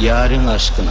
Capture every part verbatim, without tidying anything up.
yarın aşkına.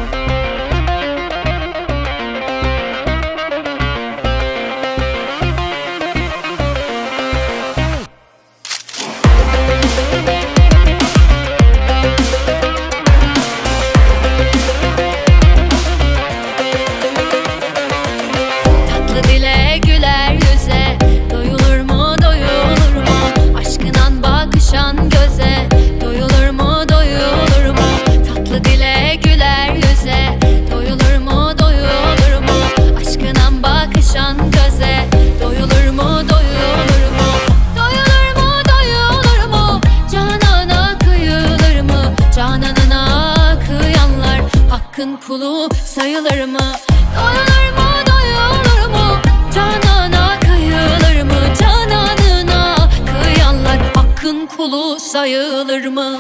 Tatlı dile güler yüze, doyulur mu doyulur mu? Aşkınan bakışan göze, doyulur mu doyulur mu? Tatlı dile güler yüze, doyulur mu doyulur mu? Aşkınan bakışan göze, doyulur mu doyulur mu? Doyulur mu doyulur mu? Canana kıyılır mı? Cananına kıyanlar hakkın kulu sayılır mı? Doyulur mu doyulur mu? Canana kıyılır mı? Cananına kıyanlar hakkın kulu sayılır mı?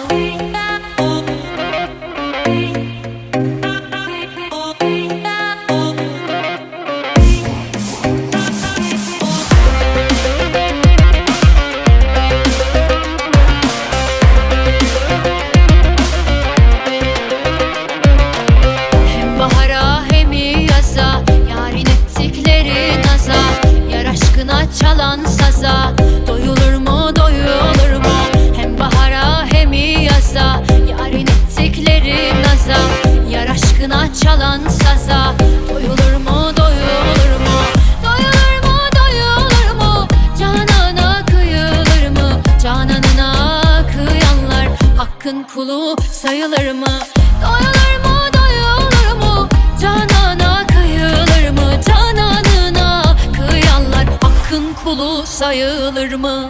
Hem bahara hem yaza, yarın ettikleri naza, yar aşkına çalan saza, doyulur mu doyulur mu? Hem bahara hem yaza, yarın ettikleri naza, yar aşkına çalan saza, doyulur mu doyulur mu? Doyulur mu doyulur mu? Canana kıyılır mı? Cananına kıyanlar hakkın kulu sayılır mı? Doyulur mu doyulur mu? Canana kıyılır mı? Cananına kıyanlar hakkın kulu sayılır mı?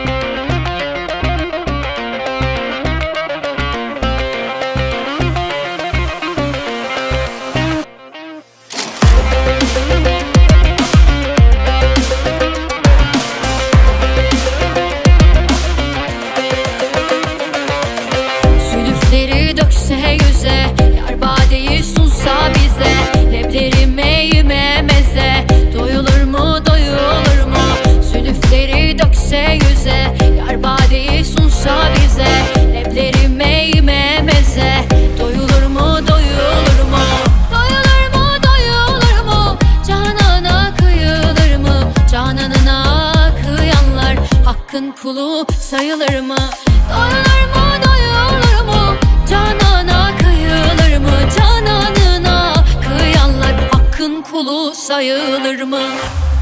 Zülüfleri dökse yüze, yar badeyi sunsa bize, leblerime yeme meze, doyulur mu doyulur mu? Zülüfleri dökse yüze, yar badeyi sunsa bize, leblerime yeme meze, doyulur mu doyulur mu? Doyulur mu doyulur mu? Canana kıyılır mı? Cananına kıyanlar hakkın kulu sayılır mı? Doyulur mu doyulur mu? Canana kıyılır mı? Cananına kıyanlar hakkın kulu sayılır mı?